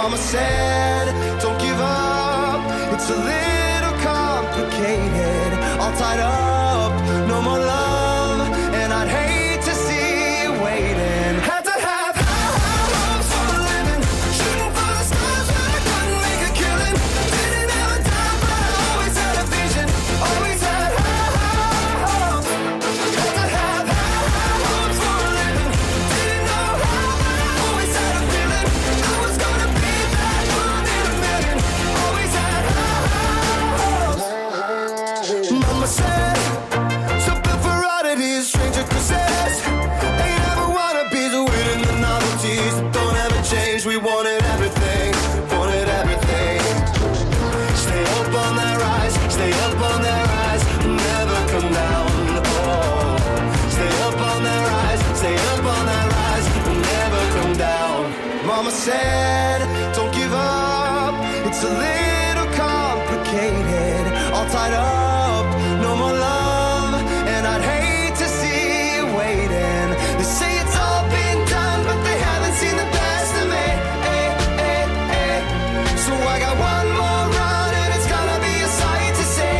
Mama said, don't give up. It's a little complicated. All tied up, no more love. And I'd hate to see you waiting. Had to have high hopes for a living. Shooting for the stars, but I couldn't make a killing. Didn't have a dime, but I always had a vision. Always had high hopes. Had to have high hopes for a living. Didn't know how, but I always had a feeling. I was gonna be that one in a million. Always had high hopes. Mama said, something for oddities, stranger possess. Ain't never wanna be the winning the novelties that don't ever change. We wanted everything, wanted everything. Stay up on that rise, stay up on that rise, never come down. Oh, stay up on that rise, stay up on that rise, never come down. Mama said, don't give up. It's a little complicated, all tied up, no more love, and I'd hate to see you waiting. They say it's all been done, but they haven't seen the best of me. So I got one more run, and it's gonna be a sight to see.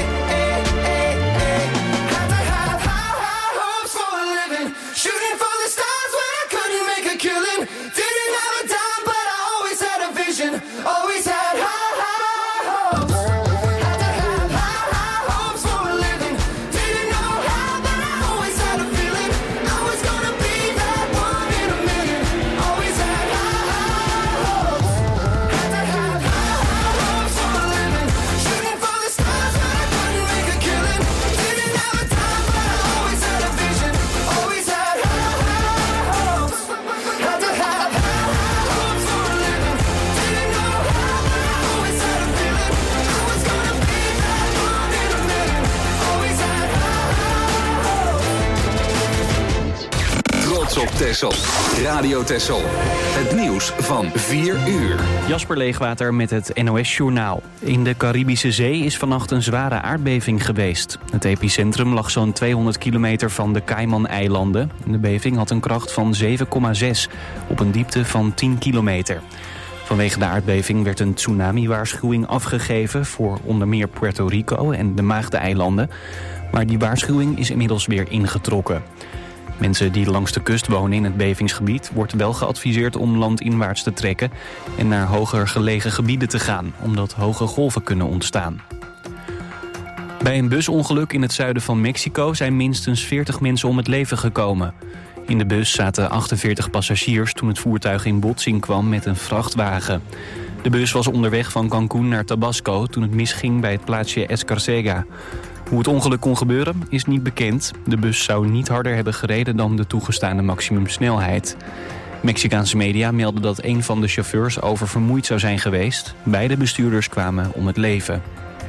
Had to have high hopes for a living. Shooting for the stars when I couldn't make a killing. Didn't have a dime, but I always had a vision. Always had high hopes. Had to have high hopes for a living. Didn't know how, but I always had a feeling. I was gonna be that one in a million. Always had high hopes. Had to have high hopes for a living. Shooting for the stars when I couldn't make a killing. Didn't have a dime, but I always had a vision. Always had high hopes. Had to have high hopes for a living. Didn't know how, but I always had a feeling. I was gonna be that one in a million. Always had high hopes. Trots op Texel. Radio Texel. Het nieuws van 4 uur. Jasper Leegwater met het NOS-journaal. In de Caribische Zee is vannacht een zware aardbeving geweest. Het epicentrum lag zo'n 200 kilometer van de Cayman-eilanden. De beving had een kracht van 7,6 op een diepte van 10 kilometer. Vanwege de aardbeving werd een tsunami-waarschuwing afgegeven voor onder meer Puerto Rico en de Maagdeneilanden. Maar die waarschuwing is inmiddels weer ingetrokken. Mensen die langs de kust wonen in het bevingsgebied wordt wel geadviseerd om landinwaarts te trekken en naar hoger gelegen gebieden te gaan, omdat hoge golven kunnen ontstaan. Bij een busongeluk in het zuiden van Mexico zijn minstens 40 mensen om het leven gekomen. In de bus zaten 48 passagiers toen het voertuig in botsing kwam met een vrachtwagen. De bus was onderweg van Cancún naar Tabasco toen het misging bij het plaatsje Escarcega. Hoe het ongeluk kon gebeuren is niet bekend. De bus zou niet harder hebben gereden dan de toegestane maximumsnelheid. Mexicaanse media melden dat een van de chauffeurs oververmoeid zou zijn geweest. Beide bestuurders kwamen om het leven.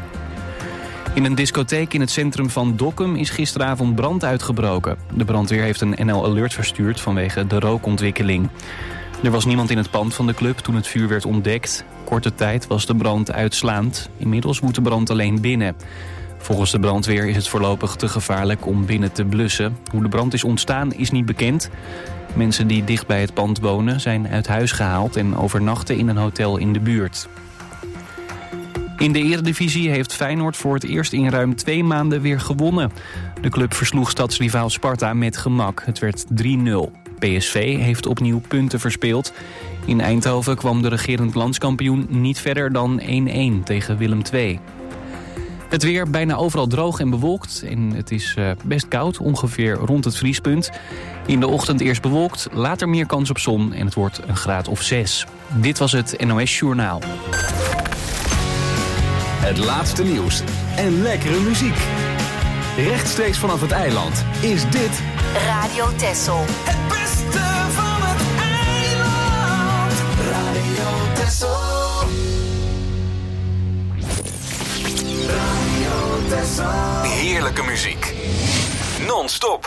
In een discotheek in het centrum van Dokkum is gisteravond brand uitgebroken. De brandweer heeft een NL Alert verstuurd vanwege de rookontwikkeling. Er was niemand in het pand van de club toen het vuur werd ontdekt. Korte tijd was de brand uitslaand. Inmiddels woedt de brand alleen binnen. Volgens de brandweer is het voorlopig te gevaarlijk om binnen te blussen. Hoe de brand is ontstaan is niet bekend. Mensen die dicht bij het pand wonen zijn uit huis gehaald en overnachten in een hotel in de buurt. In de Eredivisie heeft Feyenoord voor het eerst in ruim 2 maanden weer gewonnen. De club versloeg stadsrivaal Sparta met gemak. Het werd 3-0. PSV heeft opnieuw punten verspeeld. In Eindhoven kwam de regerend landskampioen niet verder dan 1-1 tegen Willem II. Het weer bijna overal droog en bewolkt. En het is best koud, ongeveer rond het vriespunt. In de ochtend eerst bewolkt, later meer kans op zon en het wordt een graad of 6. Dit was het NOS Journaal. Het laatste nieuws en lekkere muziek. Rechtstreeks vanaf het eiland is dit Radio Texel. Het beste van het eiland. Radio Texel. Radio Texel. heerlijke muziek. Non-stop.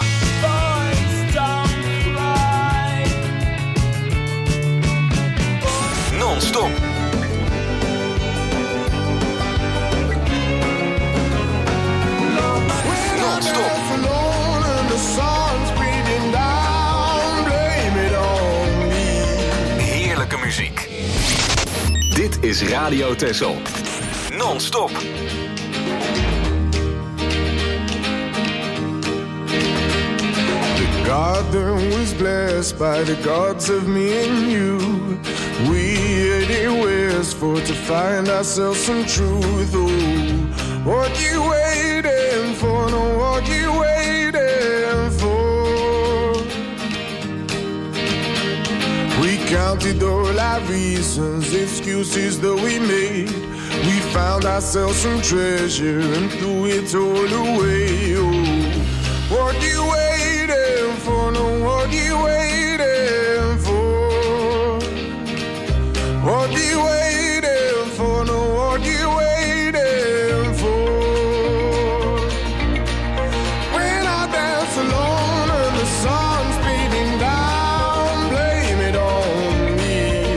Non-stop. Non-stop. Heerlijke muziek. is Radio Texel. Non-stop. The garden was blessed by the gods of me and you. We headed westward to find ourselves some truth. Oh, what you waiting for? No, what you waiting for? We counted all our reasons, excuses that we made. We found ourselves some treasure and threw it all away. Oh, what you waiting for? No, what you waiting for? What you waiting for? No, what you waiting for? When I dance alone and the sun's beating down, blame it on me.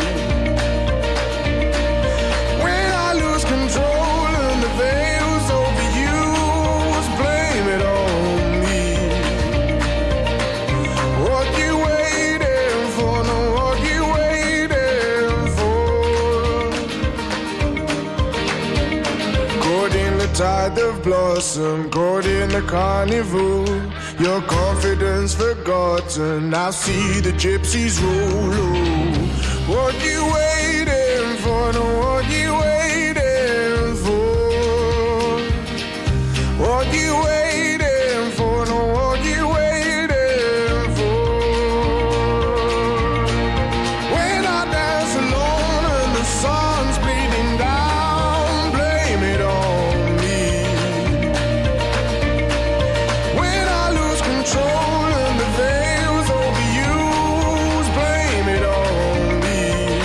When I lose control and the veil's overused, blame it on me. What you waiting for? No, what you waiting for? Caught in the tide of blossom, caught in the carnival. Your confidence forgotten, I see the gypsies roll. Oh, what you waiting for? No, what you waiting for? What you waiting for? No, what you waiting for? When I dance alone and the sun's bleeding down, blame it on me. When I lose control and the veil's overused, blame it on me.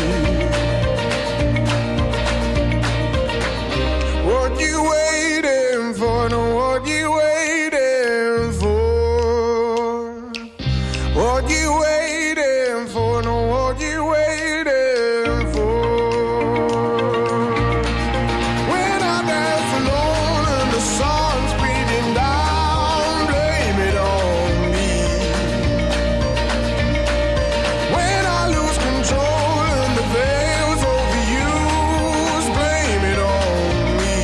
What you waiting for? No, what you waiting for? What you waiting for? No, what you waiting for? When I dance alone and the sun's beating down, blame it on me. When I lose control and the veil's overused, blame it on me.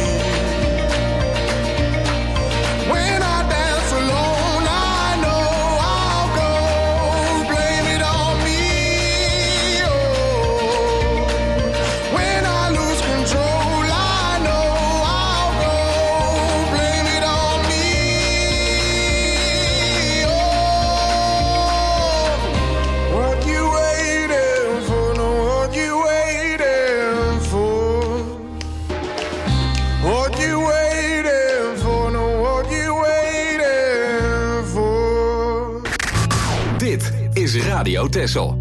When I dance alone, I know I'll go, blame it on me. Oh, when I lose control, I know I'll go, blame it on me. Oh, what you waiting for? No, what you waiting for? What you waiting for? No, what you waiting for? Dit is Radio Texel.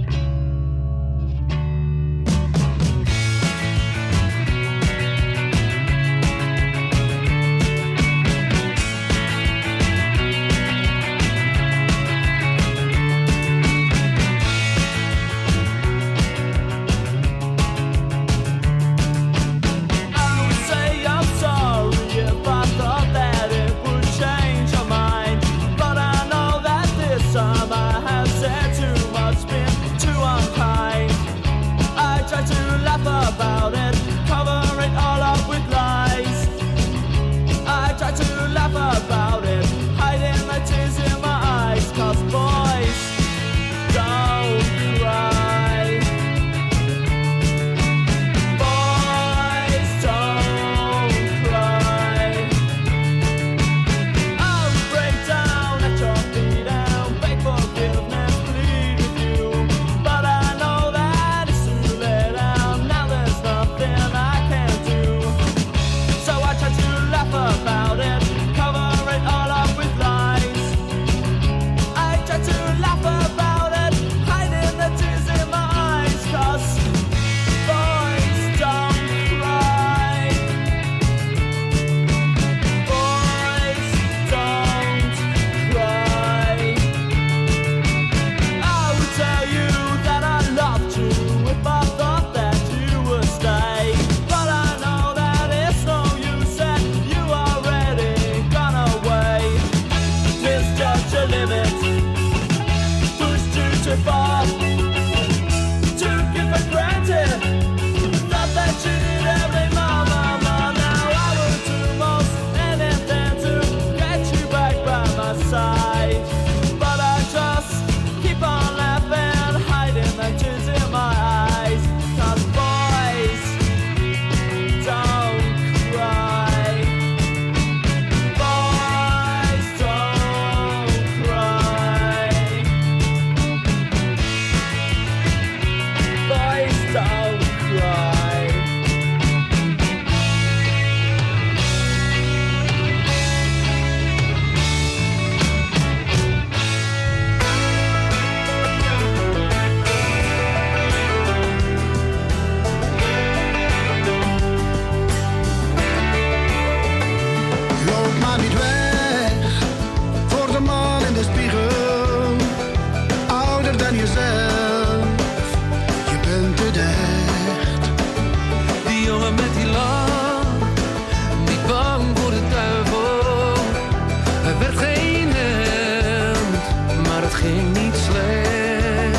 I would say I'm sorry if I thought that it would change your mind. But I know that this time I have said too much, been too unkind. I try to laugh about it, cover it all up with lies. I try to laugh about it, hiding the tears in my eyes. 'Cause boys don't cry. Boys don't cry. I would break down at your feet and beg forgiveness, plead with you. But I know that it's too late and now there's nothing I can do. So I try to laugh about it, cover it all up with lies. I try to laugh about it, hiding the tears in my eyes. 'Cause boys don't cry. Boys don't cry. I would tell you that I loved you if I thought that you would stay. But I know that it's no use and you already gone away. Misjudge your limits, pushed you too far, took you for granted, thought that you ging niet slecht.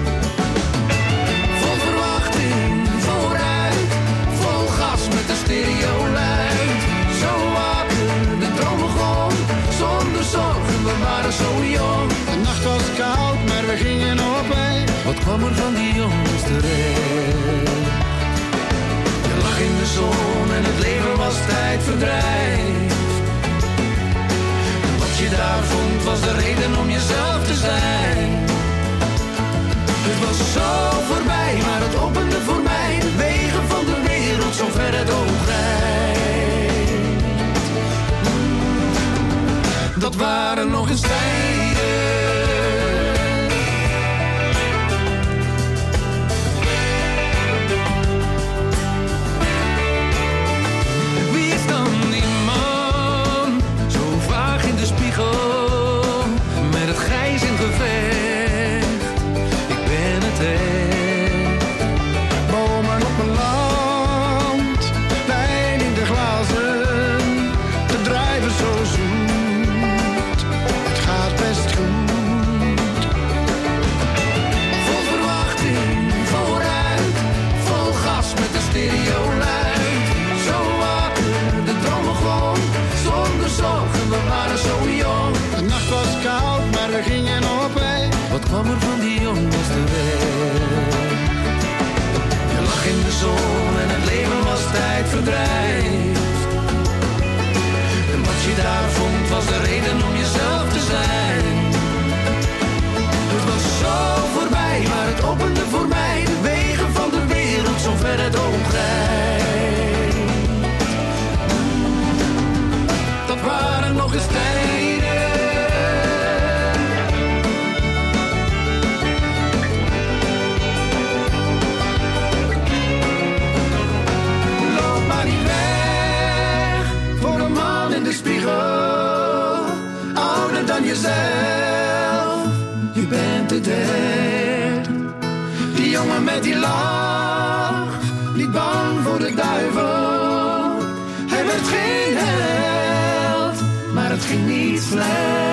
Vol verwachting, vooruit, vol gas met de stereo luid. Zo wakker, de droom begon, zonder zorgen, we waren zo jong. De nacht was koud, maar we gingen op weg. Wat kwam er van die jongens terecht? Je lag in de zon en het leven was tijdverdrijf. En wat je daar vond was de reden om jezelf te zijn. Het was zo voorbij, maar het opende voor mij de wegen van de wereld, zo ver het oog reikt. Dat waren nog eens tijden. Met het grijs in gevecht, ik ben het echt. Bomen op mijn land, wijn in de glazen, de drijven zo zoet, het gaat best goed. Vol verwachting, vooruit, vol gas met de stereo luid. Zo wakker, de droom begon, zonder zorgen, we waren zo jong. De nacht was koud, maar we gingen op weg. Wat kwam er van die jongens terecht? Je lag in de zon en het leven was tijdverdrijf. En wat je daar vond was de reden om jezelf te zijn. Het was zo voorbij, maar het opende voor mij de wegen van de wereld, zo ver het oog reikt. Dat waren nog eens tijden. Loop maar niet weg voor een man in de spiegel, ouder dan jezelf. Je bent het echt. Die jongen met die lach, niet bang voor de duivel. Hij werd geen held, maar het ging niet slecht.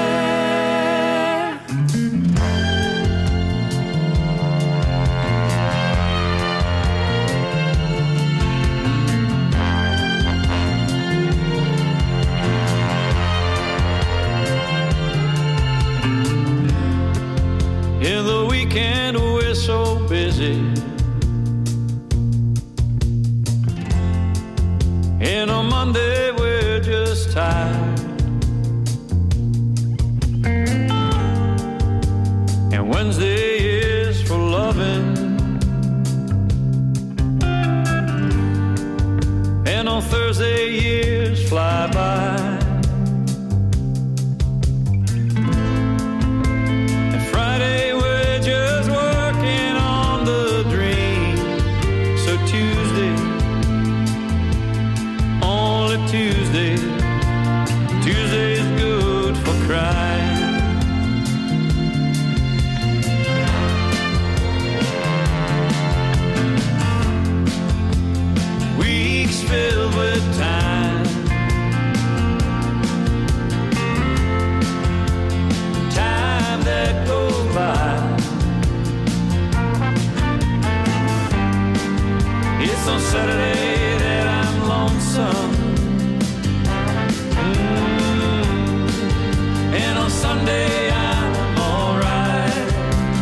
In the weekend we're so busy. In a Monday we're just tired. And Wednesday is for loving. And on Thursday years fly by. And Friday we're just working on the dream. So Tuesday, only Tuesday, Tuesday's good for crying. Weeks filled with time, time that goes by. It's on Saturday that I'm lonesome. And on Sunday I'm alright.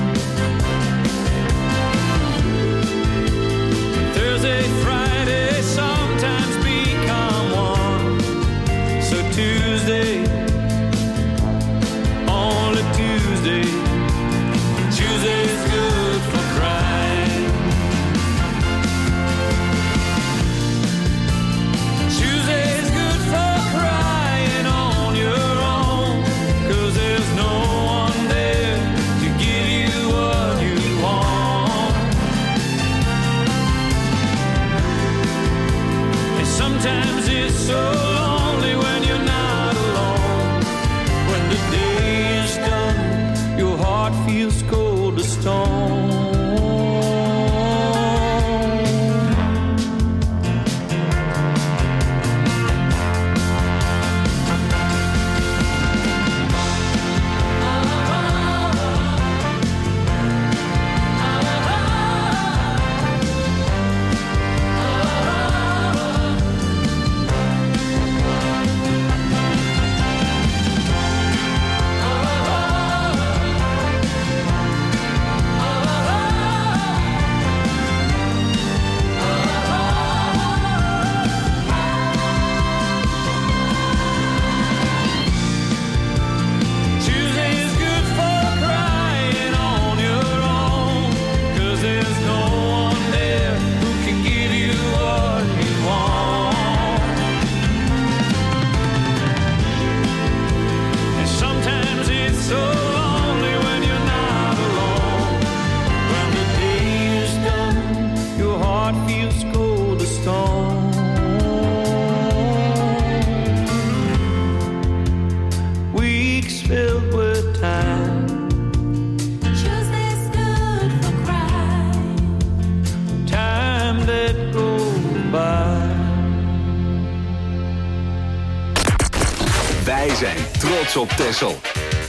Thursday, Friday sometimes become one. So Tuesday, only Tuesday, Tuesday's good for crying. Tuesday's good for crying on your own, 'cause there's no one there to give you what you want. And sometimes it's so lonely when you're not alone. When the day is done, your heart feels cold as stone. zijn trots op Texel.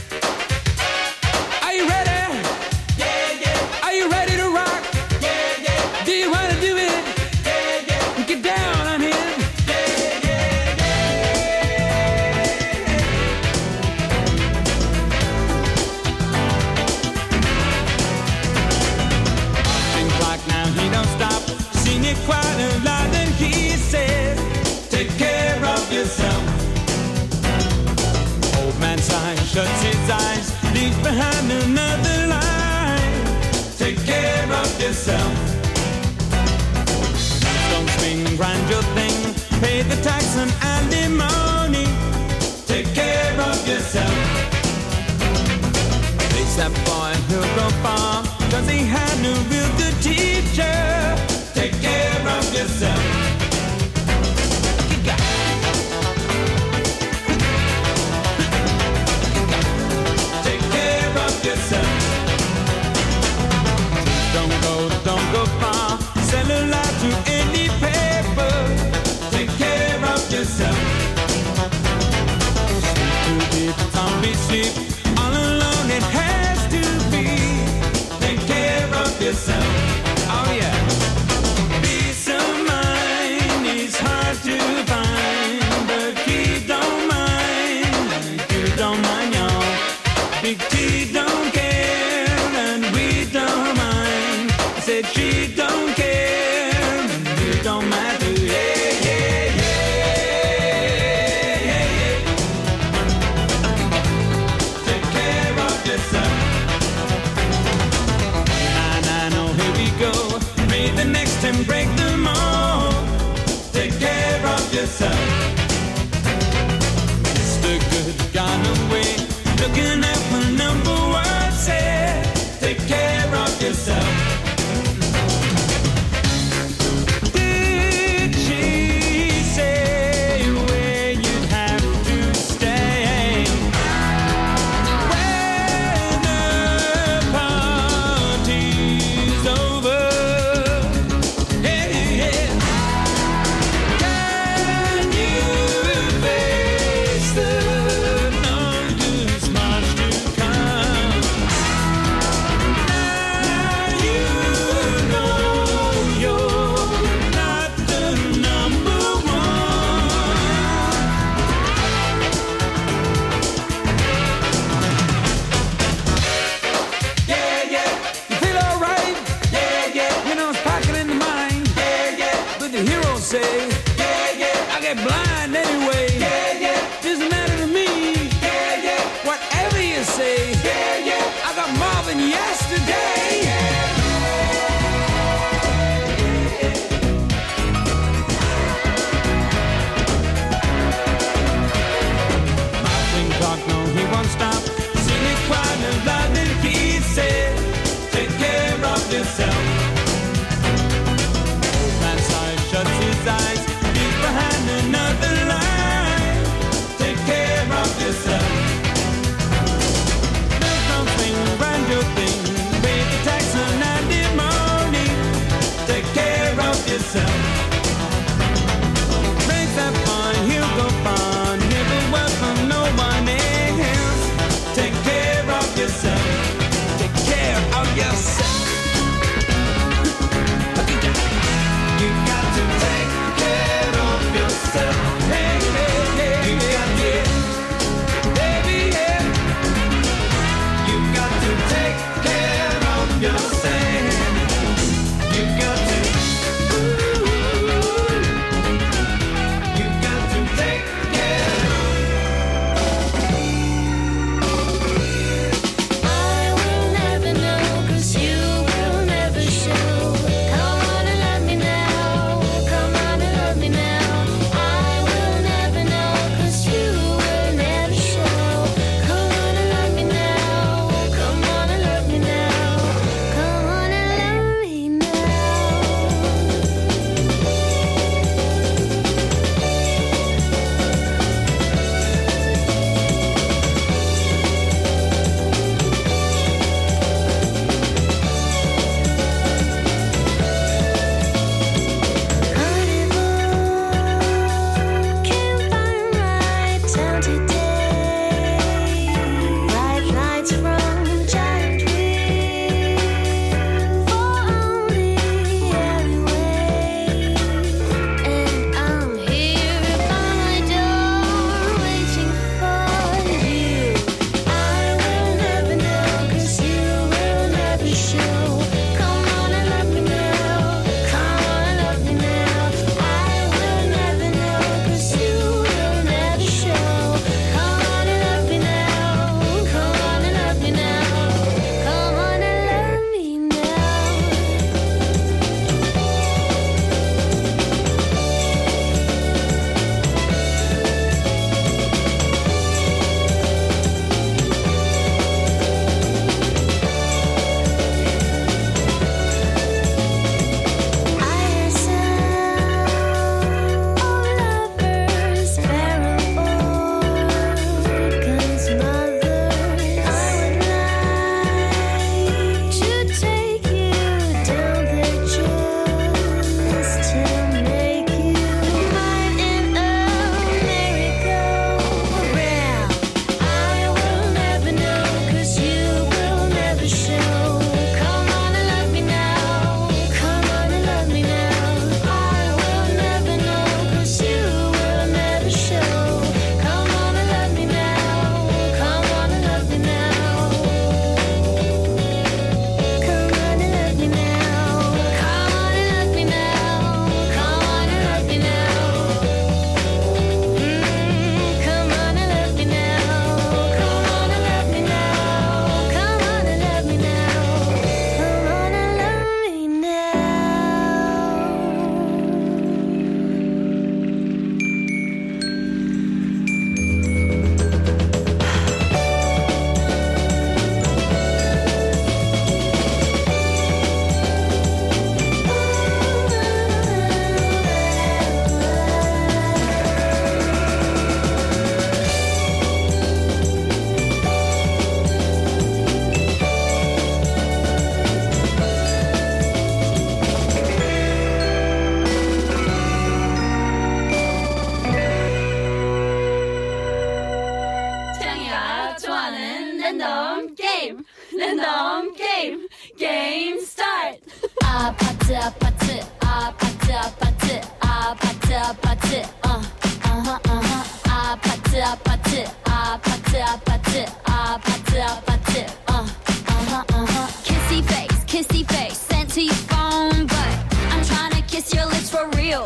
Are you ready? Yeah, yeah. Are you ready to rock? Yeah, yeah. Do you wanna do it? Yeah, yeah. Get down on him. Yeah, yeah, yeah. Marching clock now, he don't stop. Sing it quite a lot and he said, take care of yourself. Old man sighs, shuts his eyes, leaves behind another line. Take care of yourself. Don't swing, grind your thing, pay the tax and alimony. Take care of yourself. Face that boy, he'll go far, cause he had no real good teacher. Take care of yourself. Yourself. Don't go far. Sell a lot to any paper. Take care of yourself. Sleep too deep, zombie sleep. All alone it has to be. Take care of yourself. Oh yeah. Peace of mind is hard to find, but he don't mind. You don't mind, y'all. Big T don't care, and we don't mind. I said she don't care, and we don't mind too. Yeah, yeah, yeah, yeah, yeah. Take care of yourself. Nah, no, here we go. May the next time break them all. Take care of yourself. Mr. Good gone away. Looking at my number. long game. The long game. Game start. Kissy face, sent to your phone, but I'm trying to kiss your lips for real.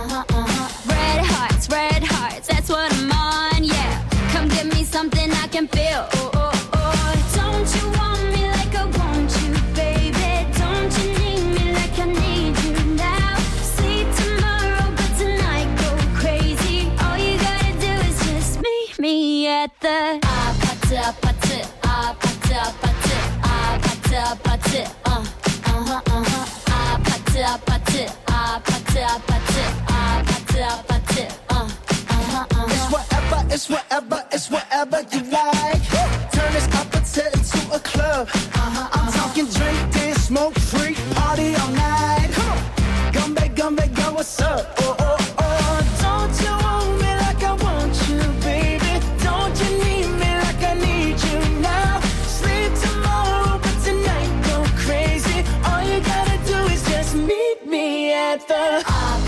Red hearts, that's what I'm on, yeah. Come give me something I can feel. Don't you want me like I want you, baby? Don't you need me like I need you now? Sleep tomorrow, but tonight go crazy. All you gotta do is just meet me at the It's whatever you like. Turn this opposite into a club. I'm talking drink, dance, smoke, freak, party all night. Come back, go, what's up? Don't you want me like I want you, baby? Don't you need me like I need you now? Sleep tomorrow, but tonight go crazy. All you gotta do is just meet me at the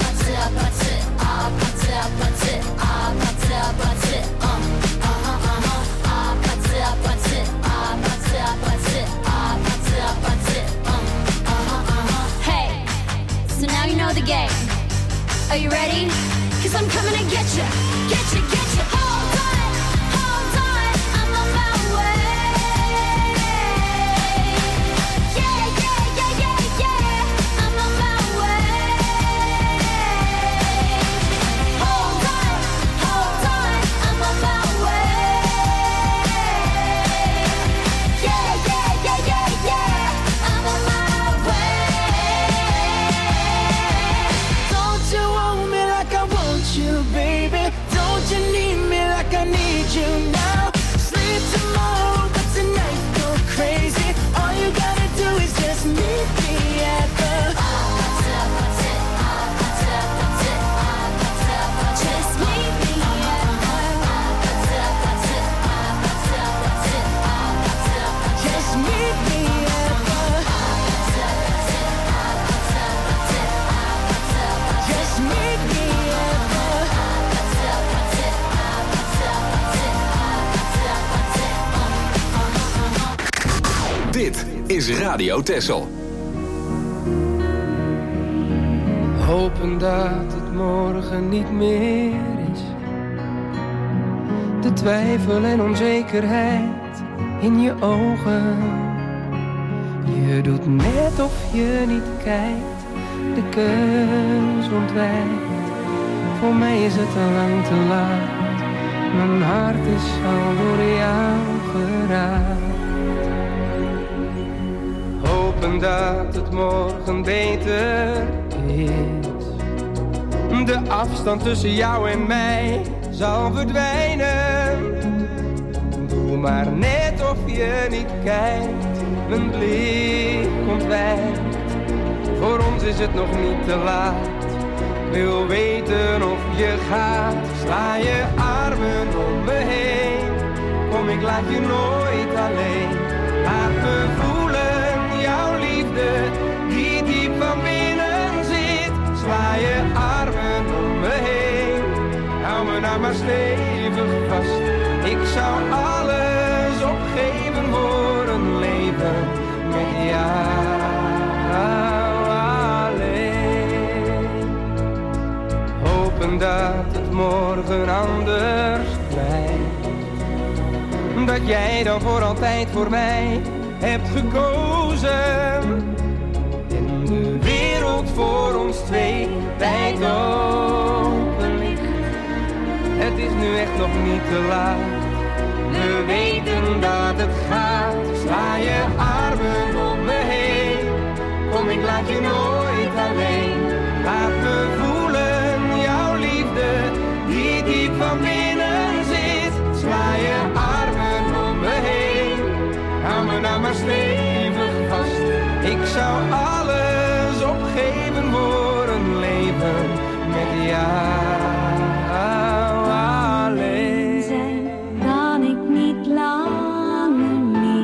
Hey, so now you know the game. Are you ready? 'Cause I'm coming to get you. Hold on, I'm on my way. Yeah, I'm on my way. Hold on, I'm on my way. Yeah, I'm on my way. Don't you want me like I want you, baby? Don't you need me like I need you now? Sleep tomorrow, but tonight go crazy. All you gotta do is just meet me at the Just meet me at Just meet me at the Just meet me at the Dit is Radio Texel. Hopen dat het morgen niet meer is. De twijfel en onzekerheid in je ogen. Je doet net of je niet kijkt, de keus ontwijkt. Voor mij is het al lang te laat. Mijn hart is al door jou geraakt. Hopen dat het morgen beter is. De afstand tussen jou en mij zal verdwijnen. Doe maar net of je niet kijkt, mijn blik ontwijkt. Voor ons is het nog niet te laat. Ik wil weten of je gaat. Sla je armen om me heen. Kom, ik laat je nooit alleen. Laat me voelen jouw liefde die diep van binnen zit. Sla je armen om me heen. Hou me nou maar stevig vast. Ik zou alles opgeven voor een leven met jou alleen. Hopen dat het morgen anders blijft. Dat jij dan voor altijd voor mij hebt gekozen. En de wereld voor ons twee wijd open ligt. Het is nu echt nog niet te laat. We weten dat het gaat. Sla je armen om me heen. Kom, ik laat je nooit alleen. Laat me voelen jouw liefde die diep van binnen zit. Sla je armen om me heen. Hou me nou maar stevig vast. Ik zou alles opgeven voor een leven met jou alleen. Kan ik niet langer meer.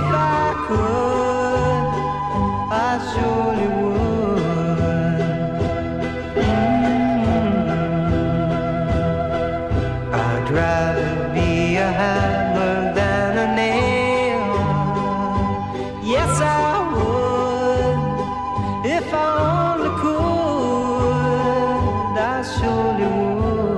If I could, I surely would. I'd rather be a hammer than a nail. Yes, I would. If I only could, I surely would.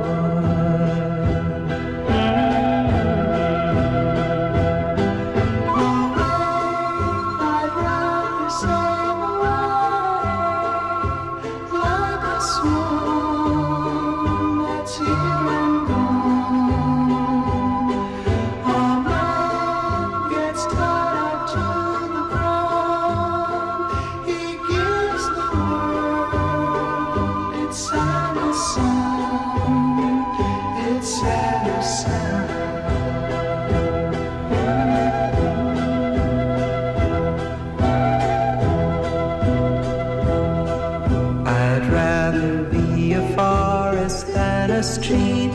Street.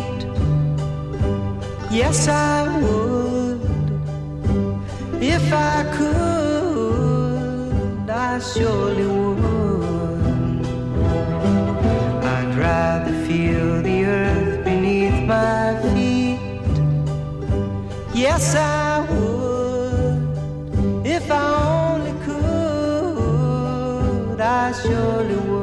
Yes, I would. If I could, I surely would. I'd rather feel the earth beneath my feet. Yes, I would. If I only could, I surely would.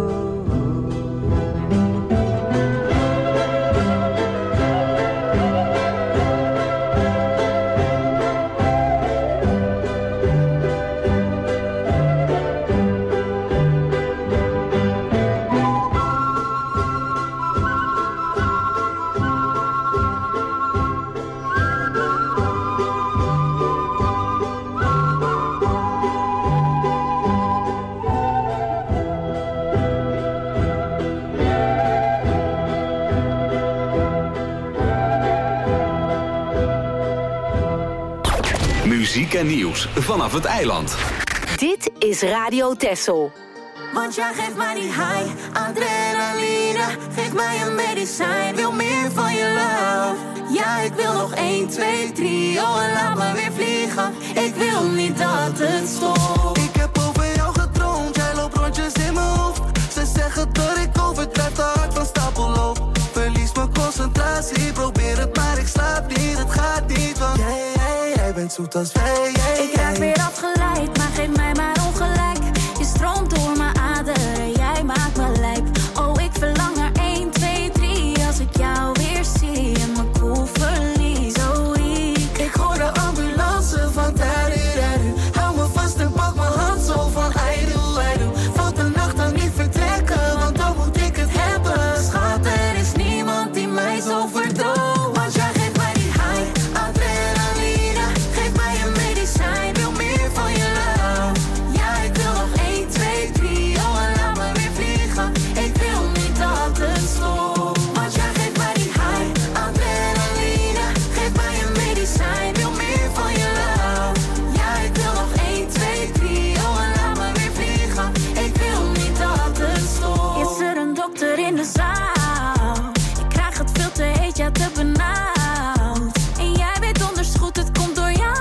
Muziek en nieuws vanaf het eiland. Dit is Radio Texel. Want jij geeft mij die high, adrenaline. Geef mij een medicijn, wil meer van je love. Ja, ik wil nog 1, 2, 3, oh en laat me weer vliegen. Ik wil niet dat het stopt. Ik heb over jou gedroomd, jij loopt rondjes in mijn hoofd. Ze zeggen dat ik overdrijf, te hard van stapel loop. Verlies mijn concentratie, probeer het maar ik slaap niet. Het gaat niet, want jij bent zoet als wij. Ik raak weer afgeleid, maar geef mij maar ongelijk. Je stroomt door mijn aderen, jij maakt me lijp. Oh, ik verlang naar 1, 2, 3. Als ik jou weer zie en mijn koel verlies. Oh, ik hoor de ambulance van Tariru. Hou me vast en pak mijn hand zo van I do. Valt de nacht dan niet vertrekken, want dan moet ik het hebben. Schat, er is niemand die mij zo verdooft. Want jij geeft mij die high, adrenaline. Geef mij een medicijn, wil meer van je love. Ja, ik wil nog 1, 2, 3, oh en laat me weer vliegen. Ik wil niet dat het stopt. Want jij geeft mij die high, adrenaline. Geef mij een medicijn, wil meer van je love. Ja, ik wil nog 1, 2, 3, oh en laat me weer vliegen. Ik wil niet dat het stopt. Is er een dokter in de zaal? Ik krijg het veel te heet, ja te benauwd. En jij weet donders goed, het komt door jou.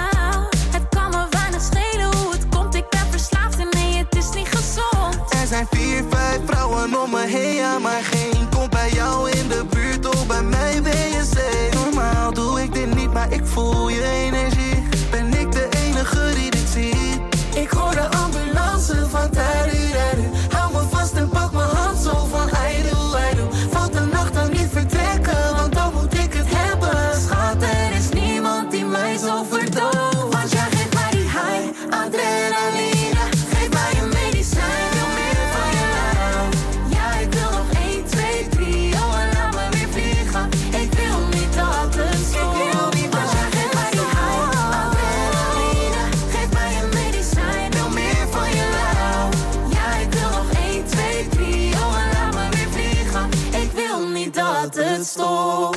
Het kan me weinig schelen hoe het komt, ik ben verslaafd en nee, het is niet gezond. Er zijn 4, 5 vrouwen om me heen, ja maar geen komt bij jou in de buurt. Oh, bij mij ben je safe. Normaal doe ik dit niet, maar ik voel je energie. Ben ik de enige die dit ziet? Ik hoor de ambulance van Tariru. Hou me vast en pak mijn hand zo van I do. Valt de nacht dan niet vertrekken, want dan moet ik het hebben. Schat, er is niemand die mij zo verdooft. Want jij geeft mij die high, adrenaline. Geef mij een medicijn, wil meer van je love. Ja, ik wil nog 1, 2, 3, oh en laat me weer vliegen. Ik wil niet dat het stopt. Want jij geeft mij die high, adrenaline. Geef mij een medicijn, wil meer van je love. Ja, ik wil nog 1, 2, 3, oh en laat me weer vliegen. Ik wil niet dat het stopt.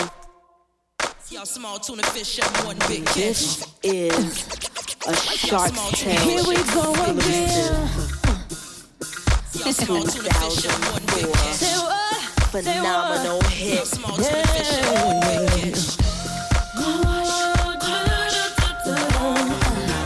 Y'all small tuna fish and one big This is a Shark Tank. Here we go again. Y'all small tuna fish and one big Say what? Phenomenal hit. Small tuna fish and one big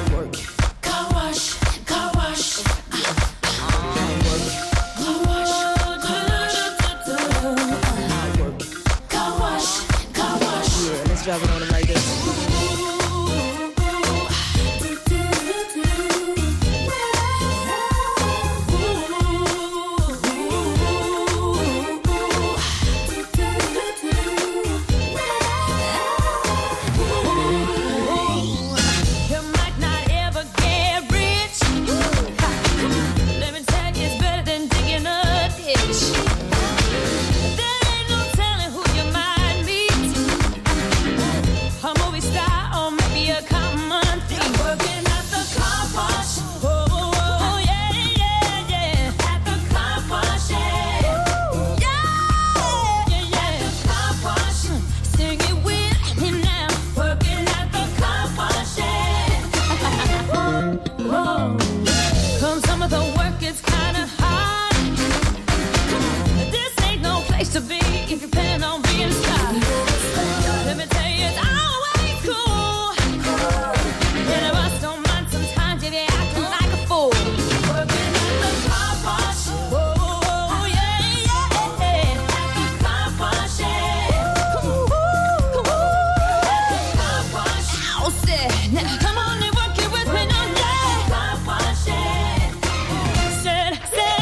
Now, come on and work it with me now, yeah. Car wash it. Said.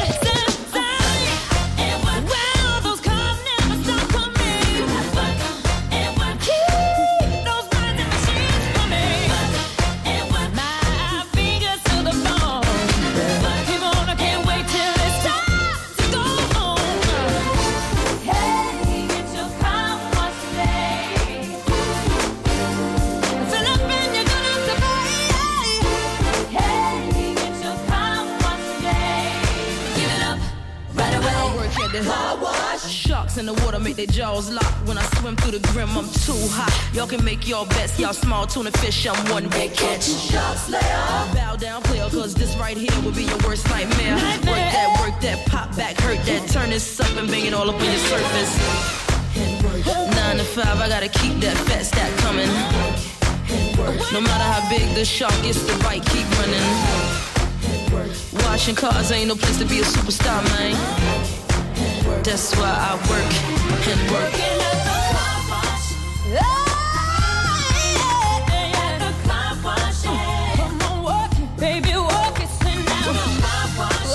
And work. Well, those cars never stop coming. Work and work. Keep those grinding machines coming. And work. My fingers to the bone. Keep on, I can't wait till it's time to go home. Hey, get your car washed today. Fill up and you're gonna have to pay. Hey, get your car washed today. Give it up right away. I work at the car wash. Sharks in the water make their jaws lock. When I swim through the grim, I'm too hot. Y'all can make your bets, y'all small tuna fish, I'm one big catch. Sharks layer. Bow down, player, cause this right here will be your worst nightmare. Work that, pop back, hurt that, turn this up and bang it all up on your surface. 9 to 5, I gotta keep that fat stack coming. No matter how big the shark is, the bite keep running. Washing cars ain't no place to be a superstar, man. That's why I work and work. Working at the car wash. Hey, at the car wash. Come on, work it, baby, work it, sit down. Car wash.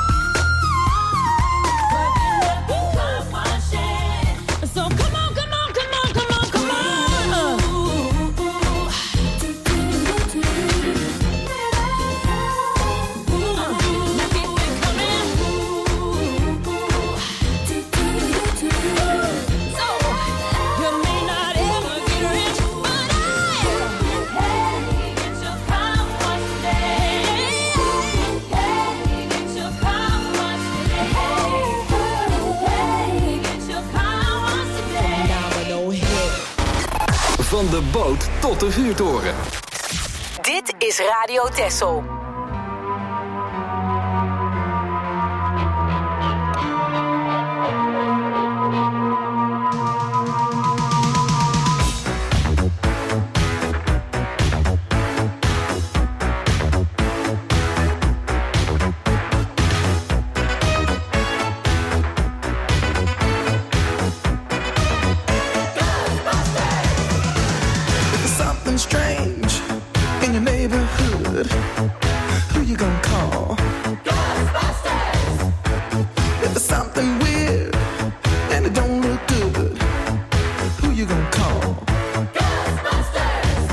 Working at the car wash. So come on. Now keep it coming. So you may not ever get rich, but hey, get your car washed today. Hey, get your car washed today. Hey, get your car washed today. Domino hit. Van de boot tot de vuurtoren. Dit is Radio Texel. There's something strange in your neighborhood. Who you gonna call? Ghostbusters! If there's something weird and it don't look good, who you gonna call? Ghostbusters!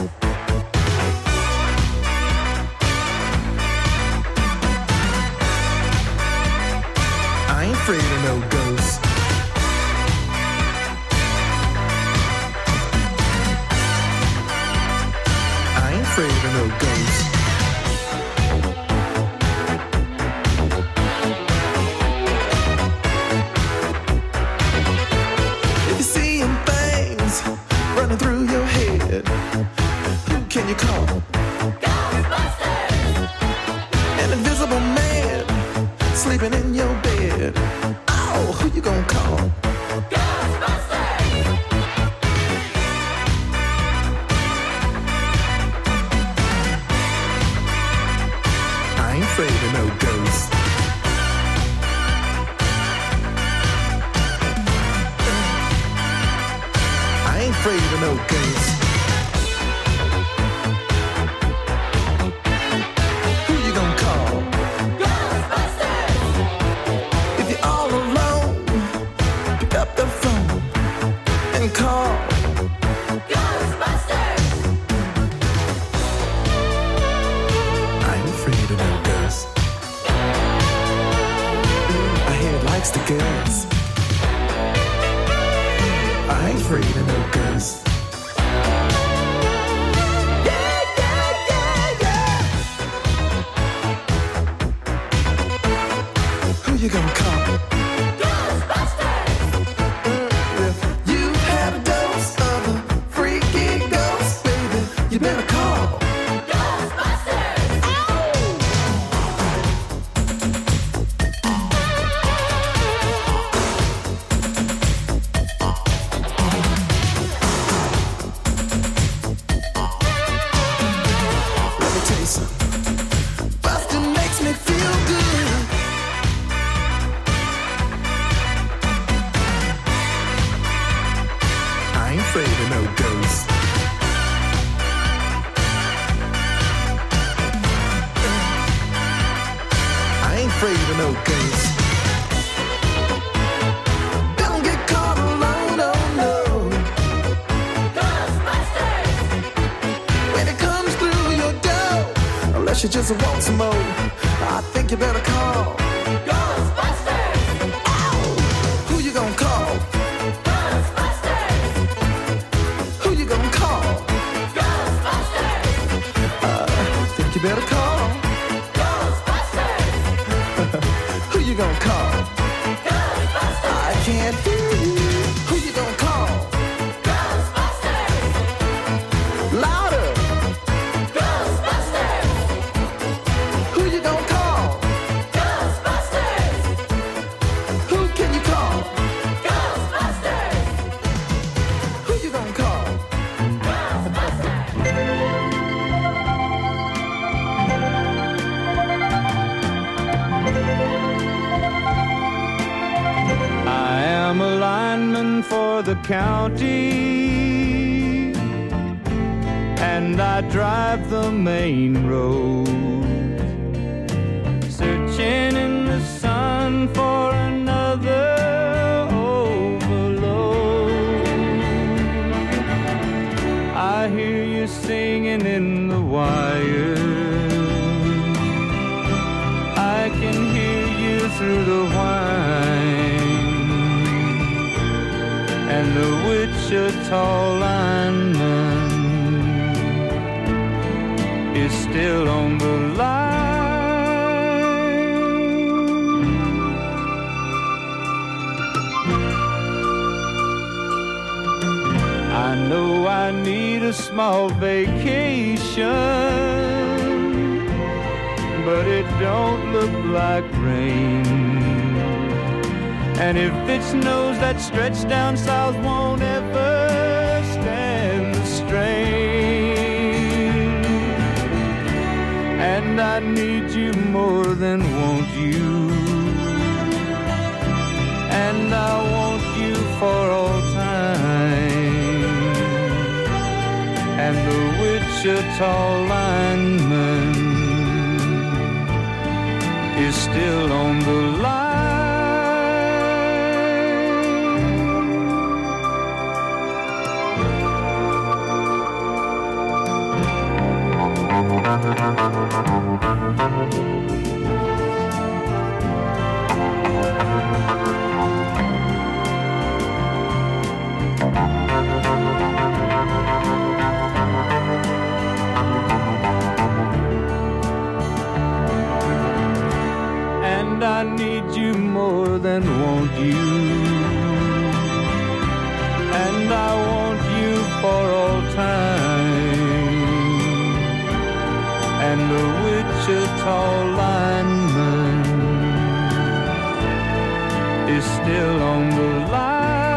I ain't afraid of no ghosts. I ain't afraid of no ghosts. If you're seeing things running through your head, who can you call? Ghostbusters! An invisible man sleeping in your bed. Oh, who you gonna call? Ghostbusters! I ain't afraid of no ghosts. I ain't afraid of no ghosts. Who you gonna call? Ghostbusters! If you're all alone, pick up the phone and call. Ghostbusters! I ain't afraid of no ghosts. I hear it likes the girls. I ain't afraid of no ghosts. Who you gonna call? Ghostbusters! If you've had a dose of a freaky ghost, baby, you better call. Ghostbusters! Let me tell you something. Bustin' makes me feel good. I ain't afraid of no ghosts. no case. Don't get caught alone, oh no. Ghostbusters! When it comes through your door, unless you just want some more, I think you better call Ghostbusters! Ow! Who you gonna call? Ghostbusters! Who you gonna call? Ghostbusters! Think you better call Ghostbusters! Who you gonna call? Ghostbusters! I can't hear you. Who you gonna call? Ghostbusters! Louder! Ghostbusters! Who you gonna call? Ghostbusters! Who can you call? Ghostbusters! Who you gonna call? I am a lineman for the county, and I drive the main road, searching in the sun for another overload. I hear you singing in the wire, I can hear you through the whine, and the Wichita lineman is still on the line. I know I need a small vacation, but it don't look like rain. And if it snows, that stretch down south won't ever stand the strain. And I need you more than want you, and I want you for all time. And the Wichita lineman is still on the line. And I need you more than want you, and I want you for all time. And the Wichita lineman is still on the line.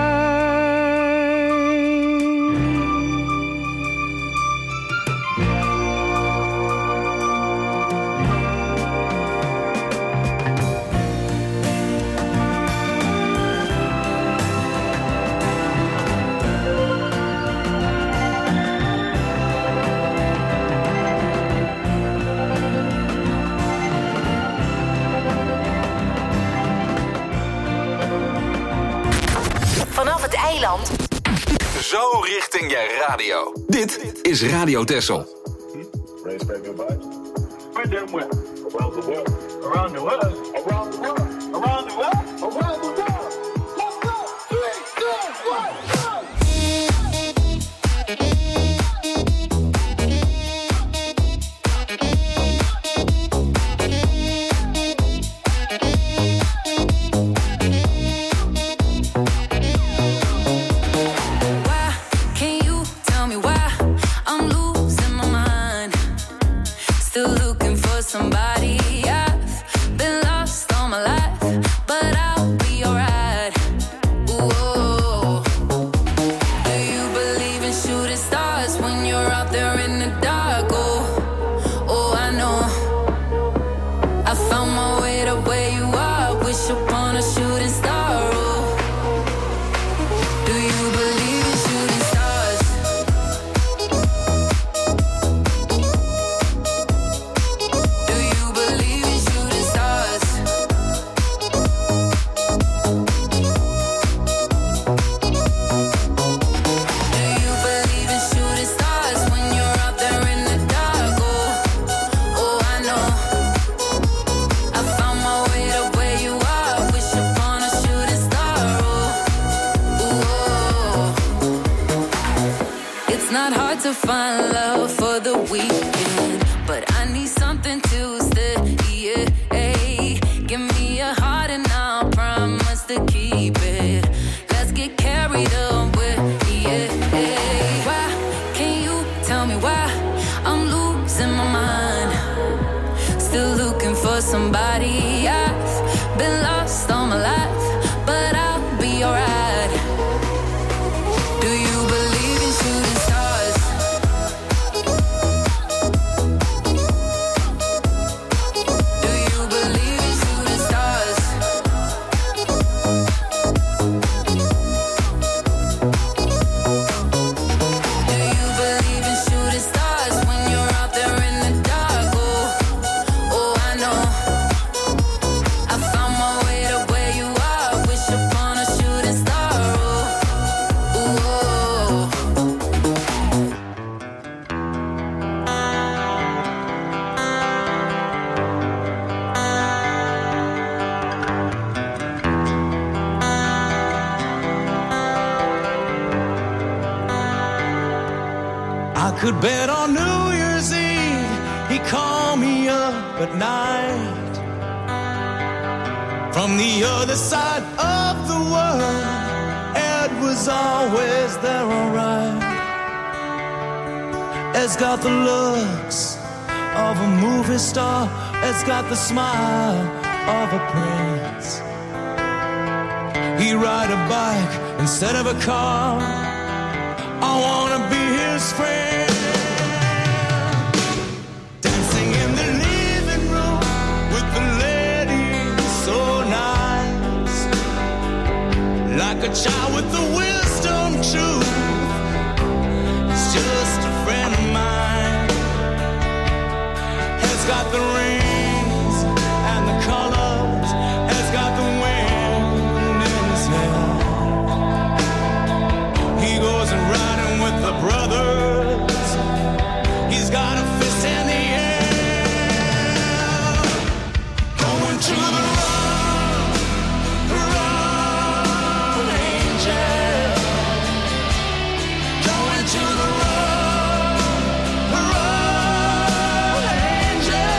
Vanaf het eiland. Zo richting je radio. Dit is Radio Texel. Race back your bike. Where them went? Around the world. Around the world. Around the world. Around the world. Around the world. Let's go. 3, 2, 1, somebody. I've been lost all my life, but I'll be alright. I'm losing my mind. Still looking for somebody. I've been lost all my life, but I'll be alright. Do you believe in shooting stars? Do you believe in shooting stars? Do you believe in shooting stars when you're out there in the dark? Oh, I know. I found my way to where you are. Wish upon a shooting star. Oh, I could bet on New Year's Eve he called me up at night from the other side of the world. Ed was always there, alright. Ed's got the looks of a movie star. Ed's got the smile of a prince. He'd ride a bike instead of a car. I wanna be his friend. Dancing in the living room with the ladies, so nice. Like a child with the wisdom truth. He's just a friend of mine. He's got the rings and the colors. He's got the wind in his hair. He goes and riding with the brothers. He's got a fist in the air. Going to the road, angel. Going to the road, angel.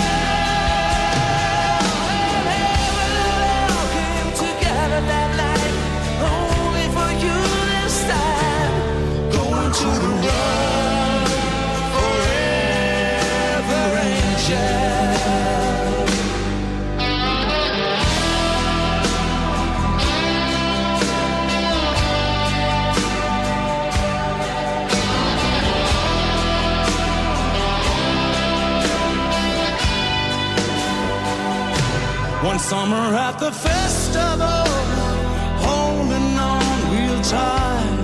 And we all came together that night, only for you this time. Going to the road, forever, angel. One summer at the festival, holding on real tight,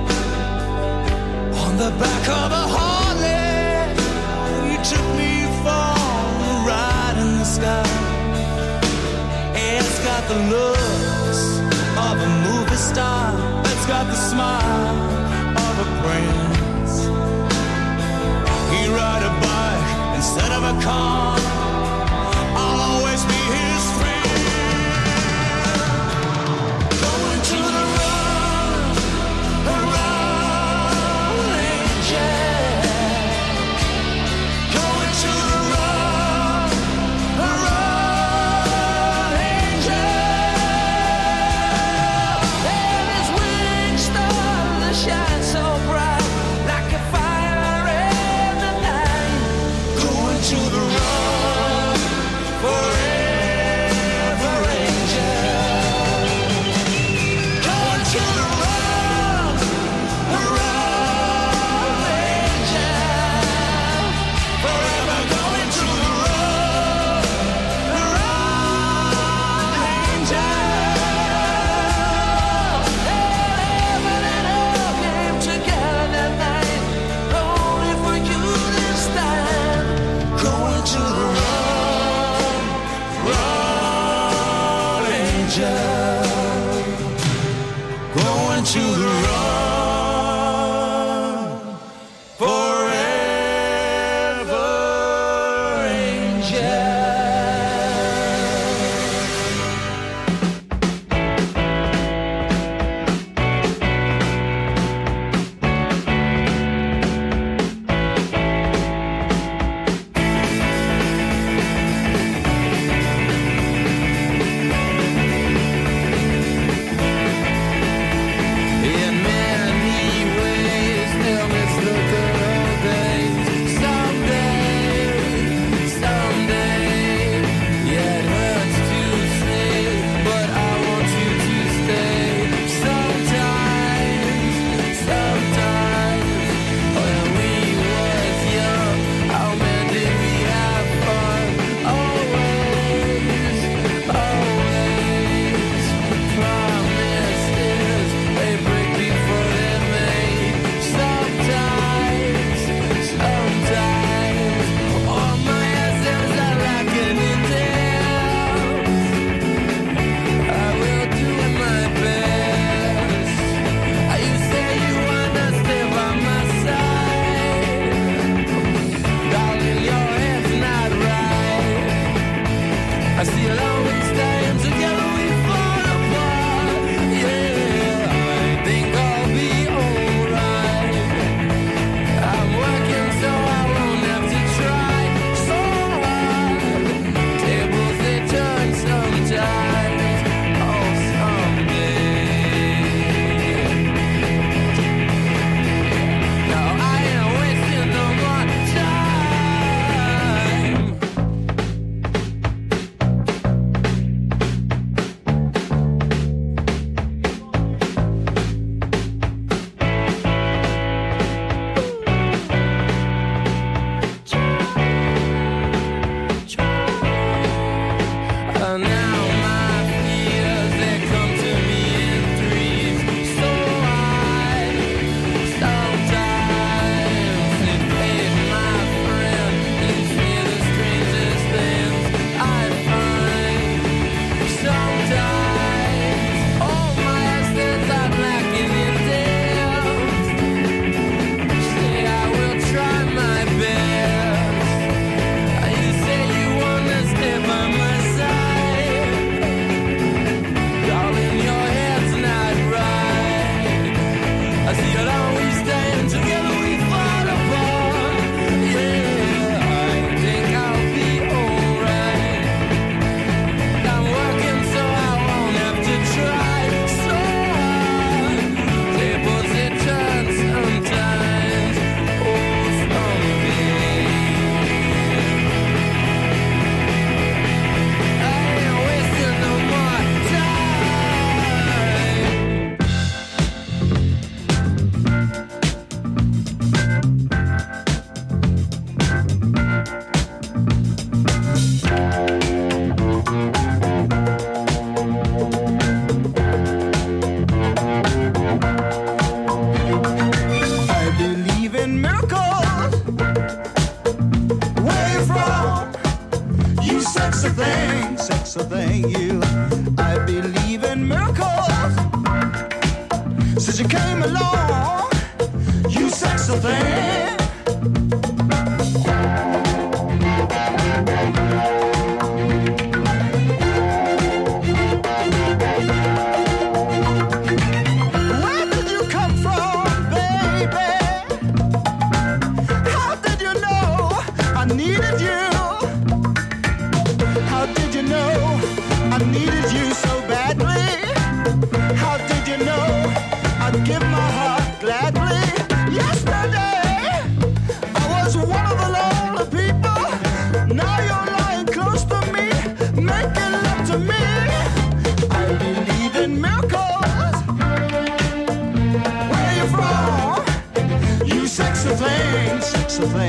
on the back of a Harley, you took me for a ride in the sky. It's got the looks of a movie star. It's got the smile of a prince. He ride a bike instead of a car. I'll always be his friend. Going to the road, angel. Going to the road, angel. And his wings start to shine so bright, like a fire in the night. Going to the road. Forever, angel. Going to the road, angel. Forever going to the road, angel. Heaven and hell came together that night, only for you this time. Going to the road, angel. Going to the road, forever, angel. In many ways, they'll miss the good old days.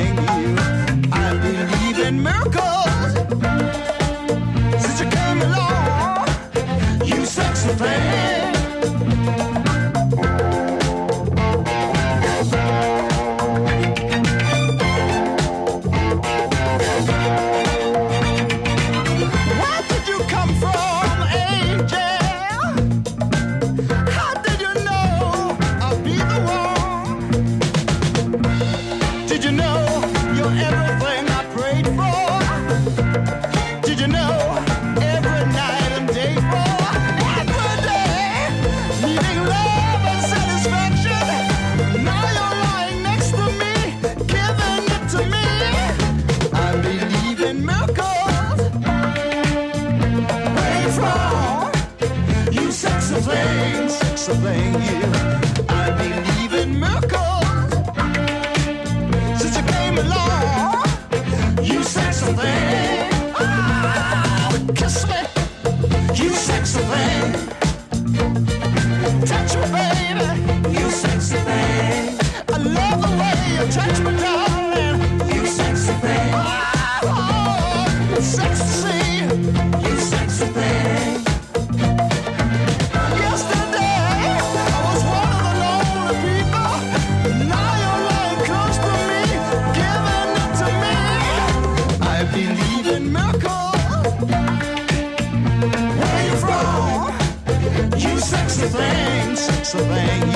thing. You, I believe in miracles. Since you came along, you sexy thing. Where did you come from, angel? How did you know I'll be the one? Did you know you're everything I prayed for? Did you know every night and day for? Every day, needing love and satisfaction. Now you're lying next to me, giving it to me. I believe in miracles. Where you from? You sexy thing, you. I believe in miracles. Since you came along, you sexy thing. Ah, kiss me, you sexy thing. Touch me, baby, you sexy thing. I love the way you touch me, darling. You sexy thing. Oh, sexy, you sexy thing. Yesterday, I was one of the lonely people. Now you're lying close to me, giving it to me. I believe in miracles. Where you from? You sexy thing,